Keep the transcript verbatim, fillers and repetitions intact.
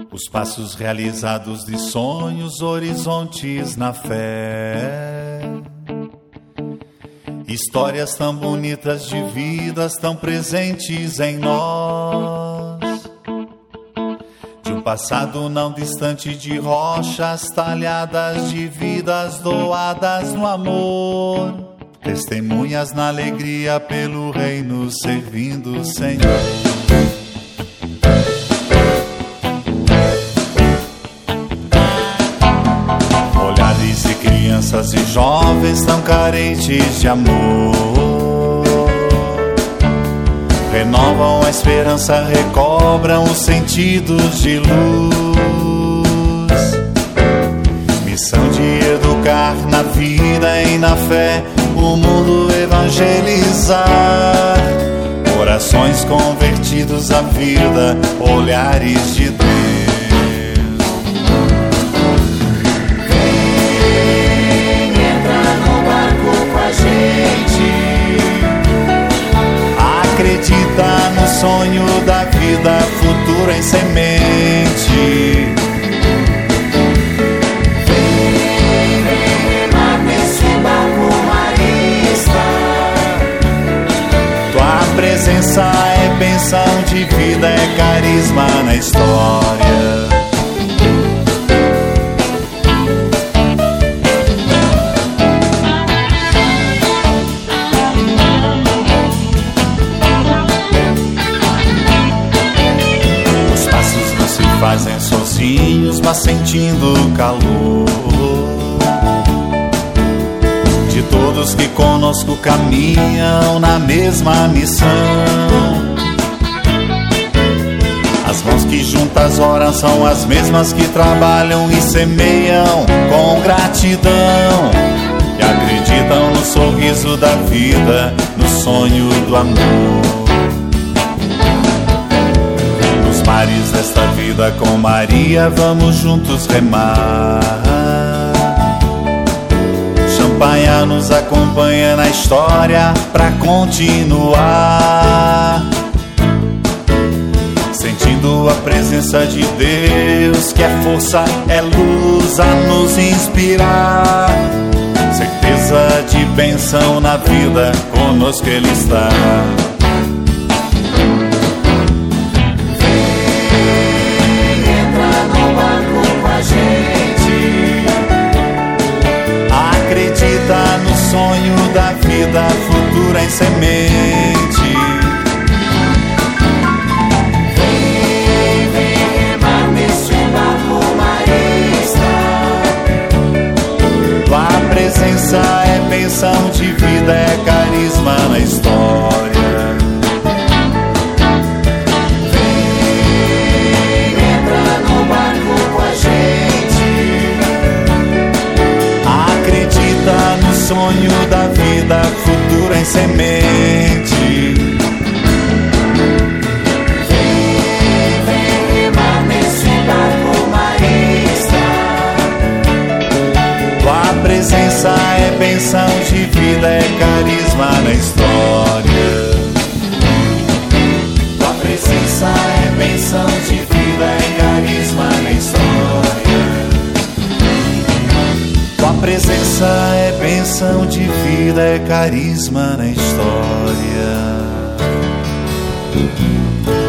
Os passos realizados de sonhos, horizontes na fé. Histórias tão bonitas de vidas tão presentes em nós. De um passado não distante de rochas talhadas, de vidas doadas no amor. Testemunhas na alegria pelo reino, servindo o Senhor. Crianças e jovens tão carentes de amor, renovam a esperança, recobram os sentidos de luz. Missão de educar na vida e na fé, o mundo evangelizar. Corações convertidos à vida, olhares de Deus. Acredita no sonho da vida futura em semente. Vem, vem remar nesse barco marista. Tua presença é bênção de vida, é carisma na história. Fazem sozinhos, mas sentindo o calor de todos que conosco caminham na mesma missão. As mãos que juntas oram são as mesmas que trabalham e semeiam com gratidão, e acreditam no sorriso da vida, no sonho do amor. Mares desta vida com Maria, vamos juntos remar. Champanhe nos acompanha na história pra continuar, sentindo a presença de Deus, que é força, é luz a nos inspirar. Certeza de bênção na vida, conosco Ele está. Acredita no sonho da vida futura em semente. Vem, vem remar neste barco marista. Tua presença é bênção de vida, é carisma na história. Vem, entra no barco com a gente. Acredita no sonho da vida futura em semente. Vem, vem remar nesse barco marista. Tua presença é bênção de vida, é carisma na história. Tua presença é bênção de vida, é carisma na história. Tua presença é bênção de vida, é carisma na história.